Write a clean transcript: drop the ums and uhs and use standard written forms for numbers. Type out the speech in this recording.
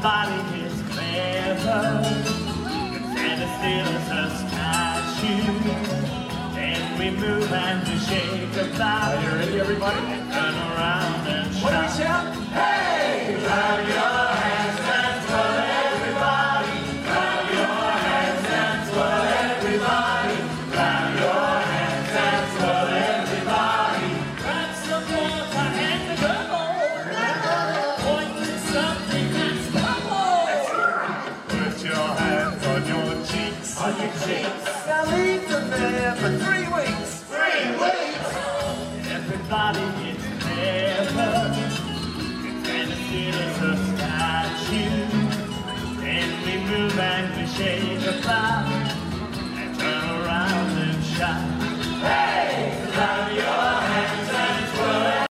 Everybody is clever, and it steals a statue. Then we move and we shake about. Are you ready, everybody? And turn around and shout. What do we shout? Hey! Clap your hands and twirl everybody. Clap your hands and twirl everybody. Clap your hands and twirl everybody. Grab some water and a bubble. Point to something that's bubble. Put your hands on your cheeks. On your cheeks. Now leave them there for 3 weeks. 3 weeks. Everybody is clever, and the city's a statue. Then we move and we shake about, and turn around and shout.